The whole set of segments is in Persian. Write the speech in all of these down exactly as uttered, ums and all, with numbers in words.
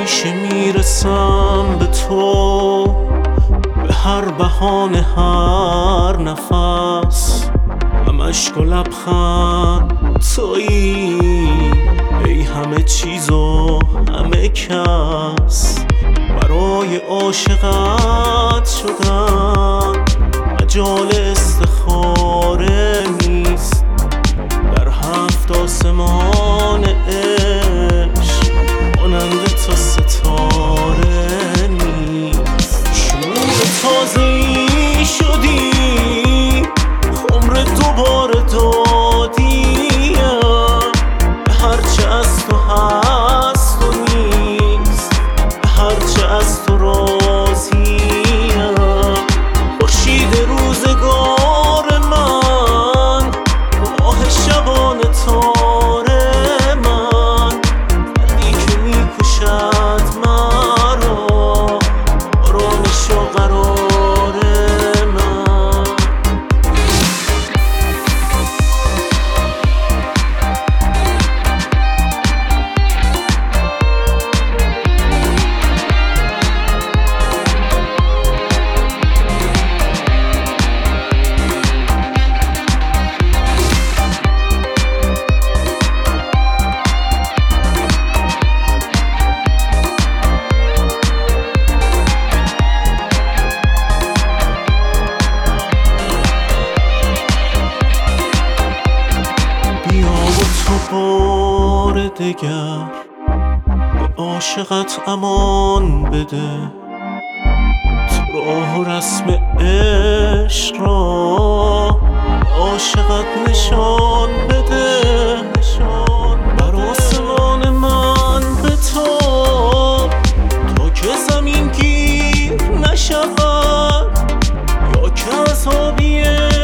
همیشه میرسم به تو، به هر بهانه هر نفس، همش و لبخند تویی، ای همه چیز و همه کس. برای عاشقت شدن مجال استخاره نیست، در هفت آسمان عشق مانند تو ستاره نیست. شروع تازه‌ای شدی، عمر دوباره دادیم، به هرچه از تو هست و نیست، به هرچه از تو راضیم. خورشید روزگار من، ماه شبانه تاره من، دردی که میکشد مرا، آرامش و قرار من. بار دگر به عاشقت امان بده، تو راه و رسم عشق را عاشقت نشان بده. بر آسمان من بتاب تا که زمین گیر نشود، یا که از آبی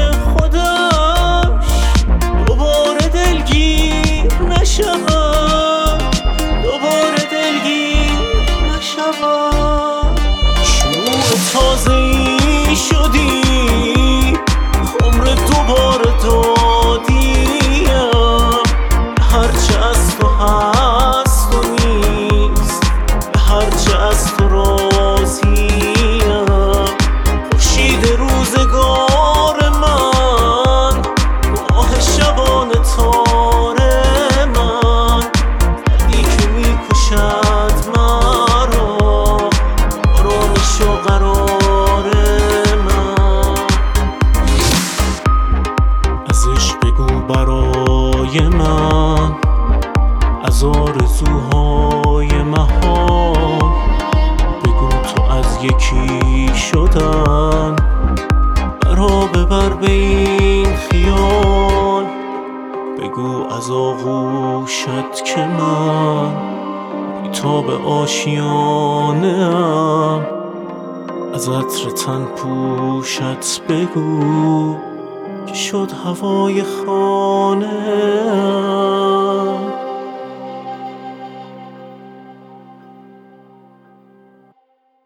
خودش دوباره دلگیر نشود، دوباره دلگیر نشود. شروع تازه‌ای شدی، عمر دوباره دادیم، هرچه از تو هست و نیست، به هرچه از تو راضیم. خورشید روزگار من، ماه شبانه تاره من، دردی که میکشد مرا، آرامش و قرار من. از عشق بگو برای من، از آرزوهای مهان، بگو تو از یکی شدن مرا ببر به این خیال. بگو از آغوشت که من بی تو به آشیانه ام، از عطر تن پوشت بگو که شد هوای خانه ام.